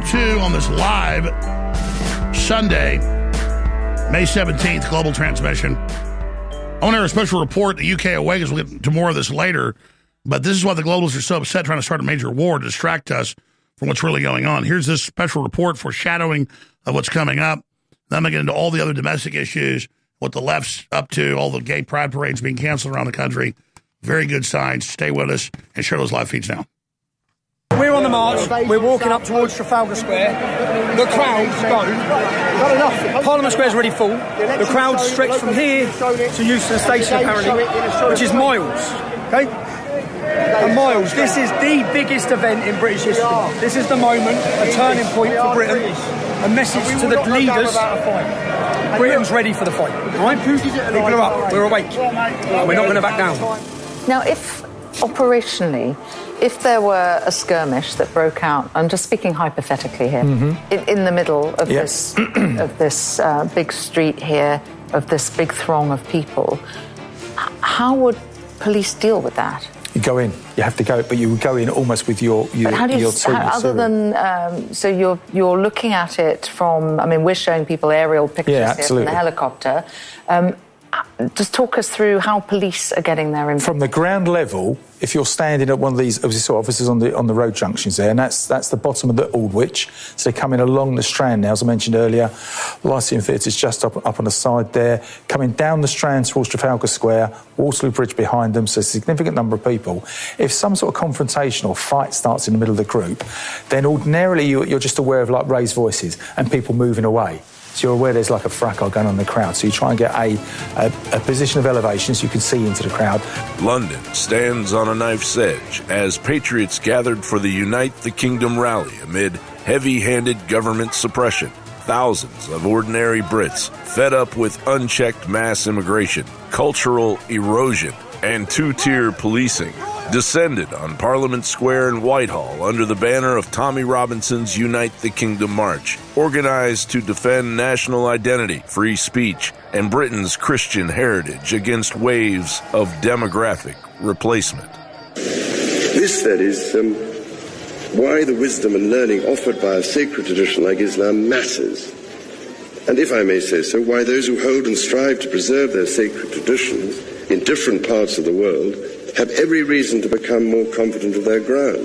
2 on this live Sunday, May 17th, global transmission. I want to hear a special report. The UK awakens. We'll get to more of this later. But this is why the globalists are so upset, trying to start a major war to distract us from what's really going on. Here's this special report foreshadowing of what's coming up. Then I'm going to get into all the other domestic issues, what the left's up to, all the gay pride parades being canceled around the country. Very good signs. Stay with us and share those live feeds now. We're on the march. We're walking up towards Trafalgar Square. The crowd's gone. Parliament Square's already full. The crowd's stretched from here to Euston Station, apparently, which is miles. Okay? And miles. This is the biggest event in British history. This is the moment, a turning point for Britain. A message to the leaders. Britain's ready for the fight. Right? People are up. We're awake. We're not going to back down. Now, if operationally, if there were a skirmish that broke out, I'm just speaking hypothetically here, in the middle of this big street here, of this big throng of people, how would police deal with that? You go in. You have to go, but you would go in almost with your team. Other than so you're looking at it from. I mean, we're showing people aerial pictures here from the helicopter. Just talk us through how police are getting there. From the ground level, if you're standing at one of these, obviously, so officers on the road junctions there, and that's the bottom of the Aldwych. So they're coming along the Strand now, as I mentioned earlier. Lyceum Theatre is just up on the side there, coming down the Strand towards Trafalgar Square, Waterloo Bridge behind them, so a significant number of people. If some sort of confrontation or fight starts in the middle of the group, then ordinarily you're just aware of like raised voices and people moving away. So you're aware there's like a fracas going on in the crowd. So you try and get a position of elevation so you can see into the crowd. London stands on a knife's edge as patriots gathered for the Unite the Kingdom rally amid heavy-handed government suppression. Thousands of ordinary Brits fed up with unchecked mass immigration, cultural erosion, and two-tier policing descended on Parliament Square in Whitehall under the banner of Tommy Robinson's Unite the Kingdom March, organized to defend national identity, free speech, and Britain's Christian heritage against waves of demographic replacement. This, then, is why the wisdom and learning offered by a sacred tradition like Islam matters. And if I may say so, why those who hold and strive to preserve their sacred traditions in different parts of the world have every reason to become more confident of their ground.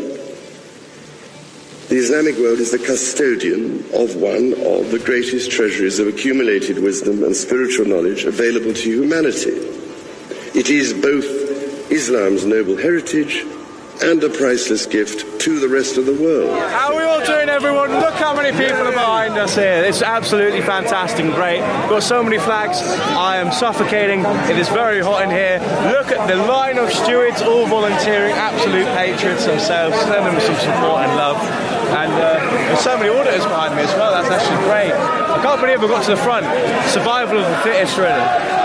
The Islamic world is the custodian of one of the greatest treasuries of accumulated wisdom and spiritual knowledge available to humanity. It is both Islam's noble heritage and a priceless gift to the rest of the world. How are we all doing, everyone? Look how many people are behind us here. It's absolutely fantastic and great. We've got so many flags. I am suffocating. It is very hot in here. Look at the line of stewards all volunteering, absolute patriots themselves. Send them some support and love. And there's so many auditors behind me as well. That's actually great. I can't believe we got to the front. Survival of the fittest, really.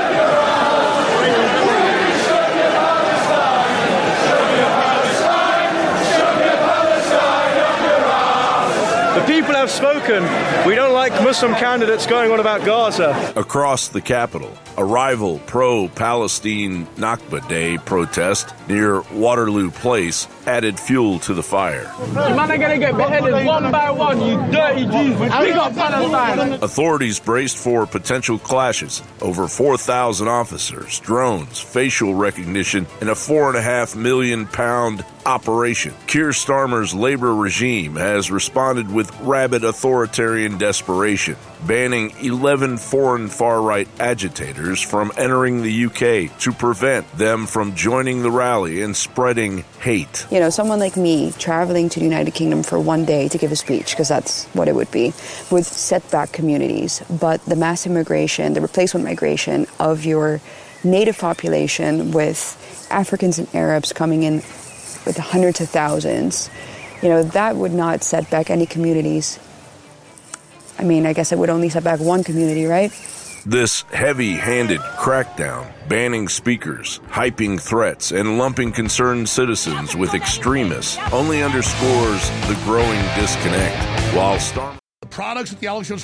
People have spoken. We don't like Muslim candidates going on about Gaza. Across the capital, a rival pro-Palestine Nakba Day protest near Waterloo Place added fuel to the fire. You man are going to get beheaded one by one, you dirty Jews. We got Palestine. Authorities braced for potential clashes. Over 4,000 officers, drones, facial recognition, and a £4.5 million operation. Keir Starmer's Labour regime has responded with rabid authoritarian desperation, banning 11 foreign far-right agitators from entering the UK to prevent them from joining the rally and spreading hate. You know, someone like me traveling to the United Kingdom for one day to give a speech, because that's what it would be, would set back communities. But the mass immigration, the replacement migration of your native population with Africans and Arabs coming in with hundreds of thousands, you know, that would not set back any communities. I mean, I guess it would only set back one community, right? This heavy-handed crackdown, banning speakers, hyping threats, and lumping concerned citizens with extremists only underscores the growing disconnect. While the products that the Alex Jones